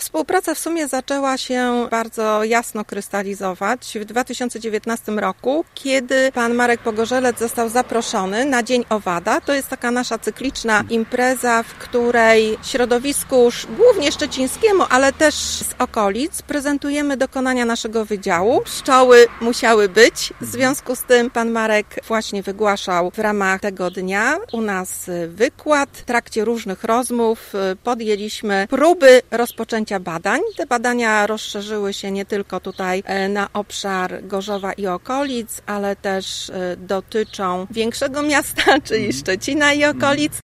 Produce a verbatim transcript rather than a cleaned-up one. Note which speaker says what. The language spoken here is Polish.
Speaker 1: współpraca w sumie zaczęła się bardzo jasno krystalizować w dwa tysiące dziewiętnastym roku, kiedy pan Marek Pogorzelec został zaproszony na Dzień Owada. To jest taka nasza cykliczna impreza, w której środowisku głównie szczecińskiemu, ale też z okolic prezentujemy dokonania naszego wydziału. Pszczoły musiały być. W związku z tym pan Marek właśnie wygłaszał w ramach tego dnia u nas wykład. W trakcie różnych rozmów podjęliśmy próby rozpoczęcia badań. Te badania rozszerzyły się nie tylko tutaj na obszar Gorzowa i okolic, ale też dotyczą większego miasta, czyli Szczecina i okolic.